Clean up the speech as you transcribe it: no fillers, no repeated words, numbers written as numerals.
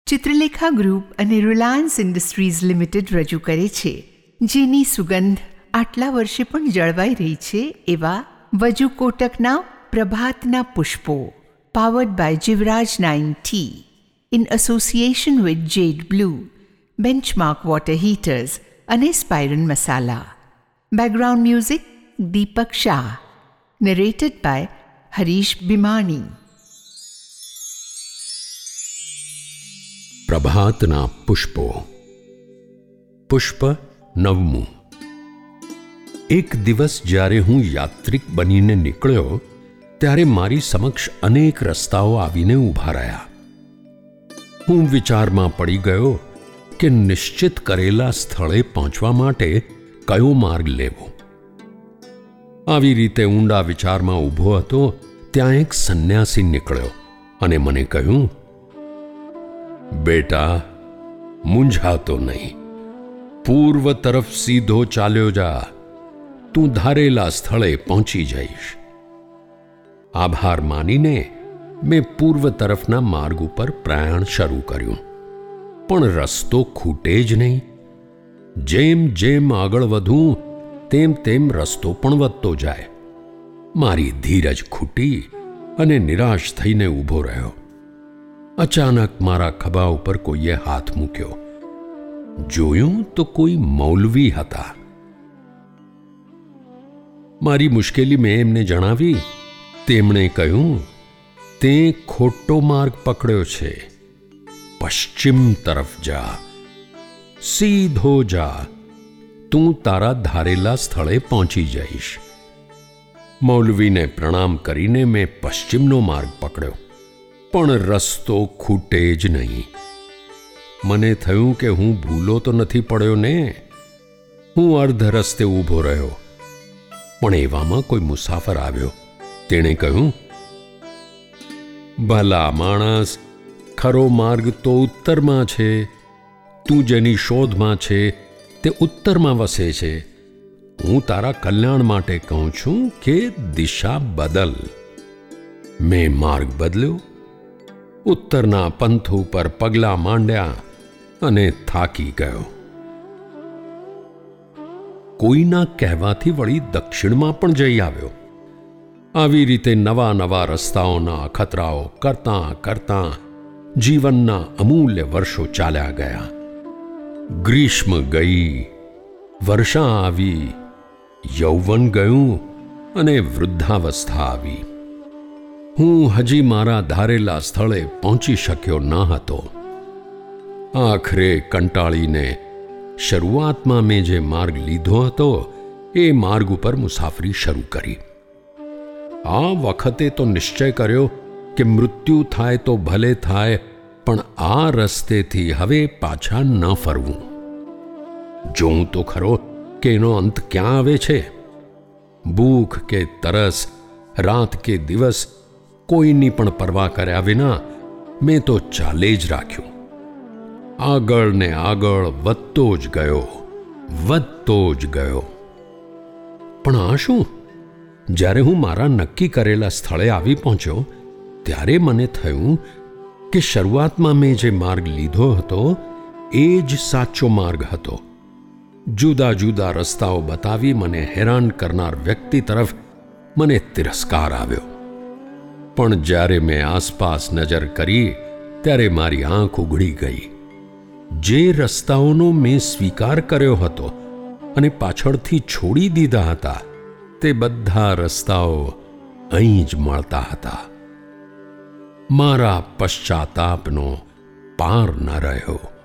Chitralekha group અને Reliance Industries Limited રજૂ કરે છે, જેની સુગંધ આટલા વર્ષે પણ જળવાઈ રહી છે એવા વજુ કોટકના પ્રભાતના પુષ્પો, powered by Jivraj 9 tea, in association with Jade Blue, benchmark water heaters અને સ્પાયરન મસાલા. Background music Deepak Shah. Narrated by Harish Bhimani. પ્રભાતના પુષ્પો. પુષ્પ 9. એક દિવસ જ્યારે હું યાત્રિક બનીને નીકળ્યો ત્યારે મારી સમક્ષ અનેક રસ્તાઓ આવીને ઊભા રહ્યા. હું વિચારમાં પડી ગયો કે નિશ્ચિત કરેલા સ્થળે પહોંચવા માટે કયો માર્ગ લેવો. આવી રીતે ઊંડા વિચારમાં ઊભો હતો ત્યાં એક સંન્યાસી નીકળ્યો અને મને કહ્યું, બેટા, મૂંઝાતો નહીં, પૂર્વ તરફ સીધો ચાલ્યો જા, તું ધારેલા સ્થળે પહોંચી જઈશ. આભાર માનીને મેં પૂર્વ તરફના માર્ગ ઉપર પ્રયાણ શરૂ કર્યું, પણ રસ્તો ખૂટે જ નહીં. જેમ જેમ આગળ વધું તેમ તેમ રસ્તો પણ વધતો જાય. મારી ધીરજ ખૂટી અને નિરાશ થઈને ઊભો રહ્યો. અચાનક મારા ખભા ઉપર કોઈએ હાથ મૂક્યો. જોયું તો કોઈ મૌલવી હતા. મારી મુશ્કેલી મેં એમને જણાવી. તેમણે કહ્યું, તે ખોટો માર્ગ પકડ્યો છે, પશ્ચિમ તરફ જા, સીધો જા, તું તારા ધારેલા સ્થળે પહોંચી જઈશ. મૌલવીને પ્રણામ કરીને મેં પશ્ચિમનો માર્ગ પકડ્યો, પણ રસ્તો ખૂટે જ નહીં. મને થયું કે હું ભૂલો તો નથી પડ્યો ને. હું અર્ધ રસ્તે ઊભો રહ્યો, પણ એવામાં કોઈ મુસાફર આવ્યો. તેણે કહ્યું, ભલા માણસ, ખરો માર્ગ તો ઉત્તરમાં છે. તું જેની શોધમાં છે તે ઉત્તરમાં વસે છે. હું તારા કલ્યાણ માટે કહું છું કે દિશા બદલ. મેં માર્ગ બદલ્યો, ઉત્તરના પંથ ઉપર પગલાં માંડ્યા અને થાકી ગયો. કોઈના કહેવાથી વળી દક્ષિણમાં પણ જઈ આવ્યો. આવી રીતે નવા નવા રસ્તાઓના અખતરાઓ કરતાં કરતાં જીવનના અમૂલ્ય વર્ષો ચાલ્યા ગયા. ગ્રીષ્મ ગઈ, વર્ષા આવી, યૌવન ગયું અને વૃદ્ધાવસ્થા આવી. હું હજી મારા ધારેલા સ્થળે પહોંચી શક્યો ન હતો. આખરે કંટાળીને શરૂઆતમાં મેં જે માર્ગ લીધો હતો એ માર્ગ ઉપર મુસાફરી શરૂ કરી. આ વખતે તો નિશ્ચય કર્યો કે મૃત્યુ થાય તો ભલે થાય, પણ આ રસ્તેથી હવે પાછા ન ફરવું. જોઉં તો ખરો કે એનો અંત ક્યાં આવે છે. ભૂખ કે તરસ, રાત કે દિવસ, કોઈની પણ પરવા કર્યા વિના મેં તો ચાલે જ રાખ્યું. આગળ ને આગળ વધતો જ ગયો, વધતો જ ગયો. પણ આ શું? જ્યારે હું મારા નક્કી કરેલા સ્થળે આવી પહોંચ્યો ત્યારે મને થયું કે શરૂઆતમાં મેં જે માર્ગ લીધો હતો એ જ સાચો માર્ગ હતો. જુદા જુદા રસ્તાઓ બતાવી મને હેરાન કરનાર વ્યક્તિ તરફ મને તિરસ્કાર આવ્યો. પણ જ્યારે મેં આસપાસ નજર કરી ત્યારે મારી આંખ ઉઘડી ગઈ. જે રસ્તાઓનો મેં સ્વીકાર કર્યો હતો અને પાછળથી છોડી દીધા હતા, તે બધા રસ્તાઓ અહીં જ મળતા હતા. મારા પશ્ચાતાપનો પાર ન રહ્યો.